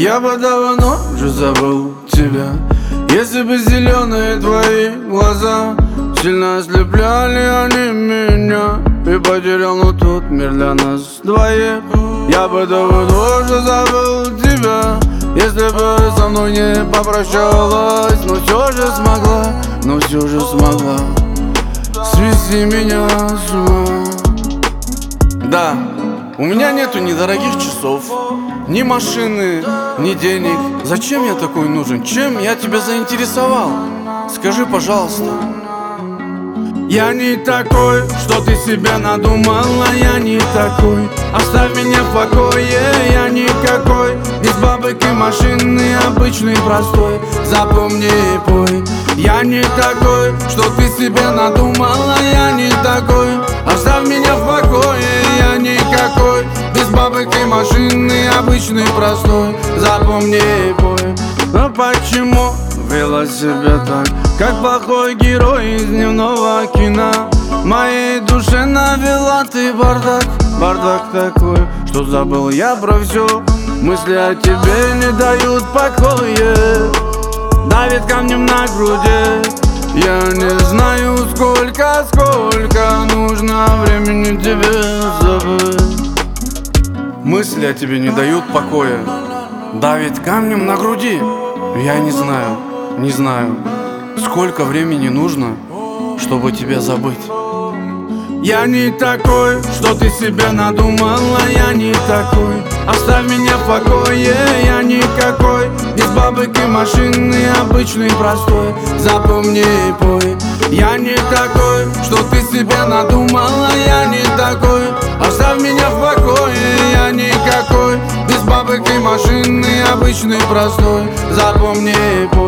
Я бы давно уже забыл тебя, если бы зеленые твои глаза сильно ослепляли они меня. И потерял, но тут мир для нас двоих. Я бы давно уже забыл тебя, если бы со мной не попрощалась. Но все же смогла свести меня с ума. Да, у меня нету ни дорогих часов, ни машины, ни денег. Зачем я такой нужен? Чем я тебя заинтересовал? Скажи, пожалуйста. Я не такой, что ты себе надумала. Я не такой, оставь меня в покое. Я никакой, без бабок и машины, обычный, простой. Запомни и пой. Я не такой, что ты себе надумала. Я не такой, оставь меня в покое. Я никакой, без бабок и машины, обычный, простой. Запомни и пой. Но почему вела себя так, как плохой герой из дневного кино? В моей душе навела ты бардак, бардак такой, что забыл я про все. Мысли о тебе не дают покоя, давит камнем на груди. Я не знаю, сколько нужно времени тебе забыть. Мысли о тебе не дают покоя, давит камнем на груди. Я не знаю, сколько времени нужно, чтобы тебя забыть. Я не такой, что ты себе надумала. Я не такой, оставь меня в покое. Я никакой, без бабок и машины, обычный, простой. Запомни и пой. Я не такой, что ты себе надумала. Я не такой, оставь меня в покое. Я никакой, без бабок и машины, обычный, простой. Запомни и пой.